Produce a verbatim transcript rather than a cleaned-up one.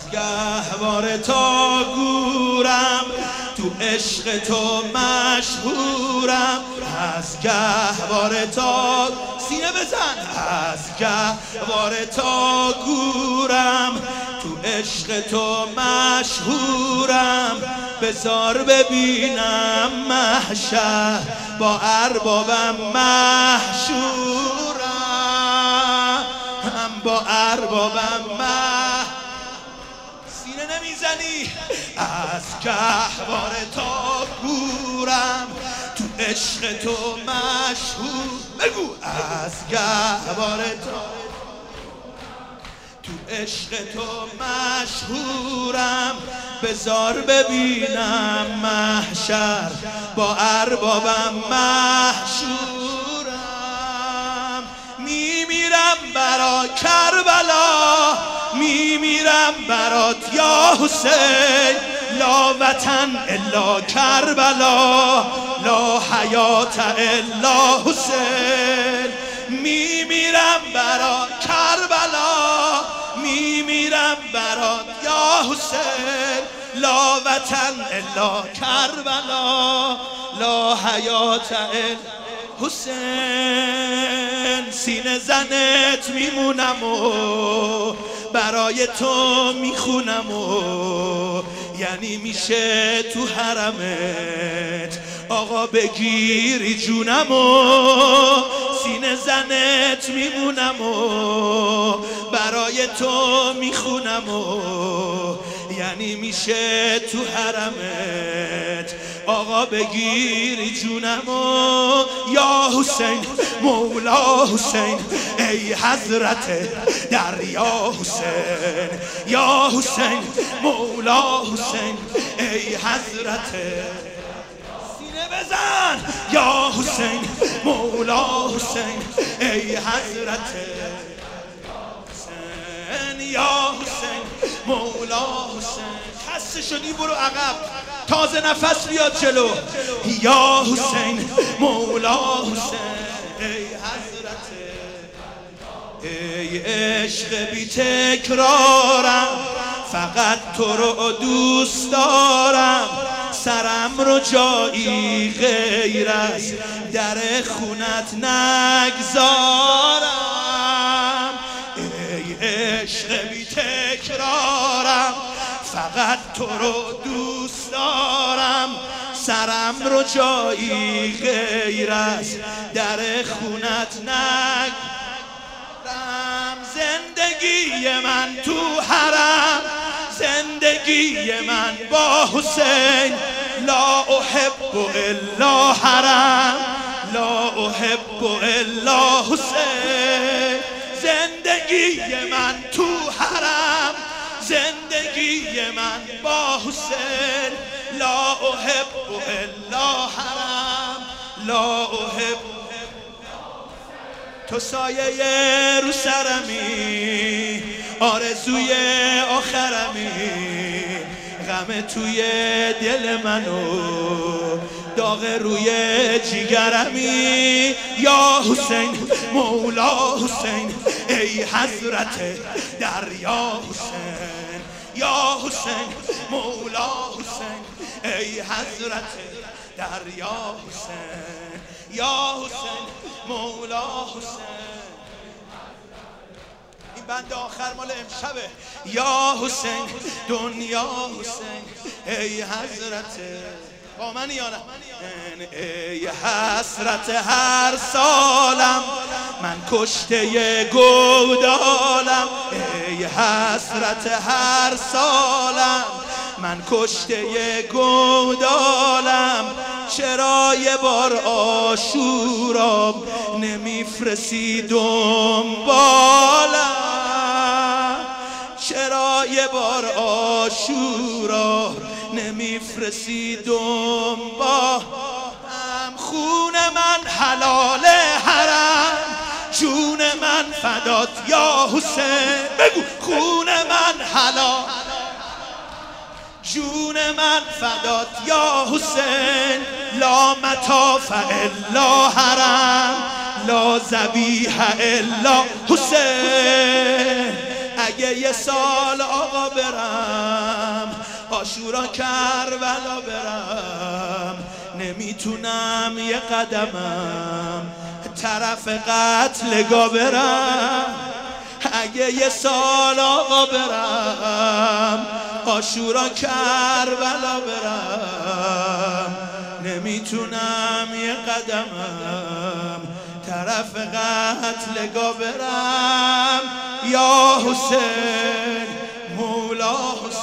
گهواره تا گورم، تو عشق تو مشهورم. از گهواره تا سینه بزن، از گهواره تا گورم، تو عشق تو مشهورم. بذار ببینم محشر با اربابم محشورم، هم با اربابم مح سینه نمیزنی. از گهواره تا گورم، تو عشق تو مشهور. بگو از گهواره تا تو عشق تو مشهورم. بذار ببینم محشر با اربابم محشورم. میمیرم برا کربلا، میمیرم برات یا حسین. لا وطن الا کربلا، لا حیات الا حسین. میمیرم برا کربلا، میمیرم برات یا حسین. لا وطن الا کربلا، لا حیات الا حسین. سینه زنت میمونم و برای تو میخونم و یعنی میشه تو حرمت آقا بگیری جونم و سینه زنت میمونم و برای تو میخونم و یعنی میشه تو حرمت آقا بگیری جونم و یا حسین مولا حسین ای حضرت دریا حسین. یا حسین مولا حسین ای حضرت سینه بزن. یا حسین مولا حسین ای حضرت حسین. یا حسین مولا حسین. خسته شدی برو عقب، تازه نفس بیاد جلو. یا حسین مولا حسین ای حضرت ای عشق بی تکرارم، فقط تو رو دوست دارم. سرم رو جایی غیر از در خونت نگذارم. ای عشق بی تکرارم، فقط تو رو دوست دارم. سرم رو جایی غیر از در خونت نگذارم. زندگی من تو حرم، زندگی من با حسین. لا احب الا حرم، لا احب الا حسین. زندگی من تو حرم، زندگی من با حسین. لا احب الا حرم، لا احب. تو سایه رو سرمی، آرزوی آخرمی. غم توی دل منو، داغ روی جیگرمی. یا حسین مولا حسین ای حضرت دریا حسین. یا حسین مولا حسین ای حضرت دریا حسین. یا حسین مولا حسین. این بند آخر مال امشبه. یا حسین دنیا حسین ای حضرت با من یا نه؟ ای حسرت هر سالم من کشته گودالم. ای حسرت هر سالم من کشته گودالم. چرا یه بار عاشورا نمیفرستی دنبالم؟ چرا یه بار عاشورا نمیفرستی دنبالم؟ خون من حلال حرم، جون من فدات یا حسین. بگو خون من حلال، جون من فدات یا حسین. لا مطاف الا حرم، لا ذبیح الا حسین. اگه یه سال آقا برم عاشورا کربلا برم نمیتونم یه قدمم طرف قتلگاه برم اگه یه سال آقا برم عاشورا کربلا برم نمیتونم یه قدمم طرف قتلگاه برم یا حسین مولا حسین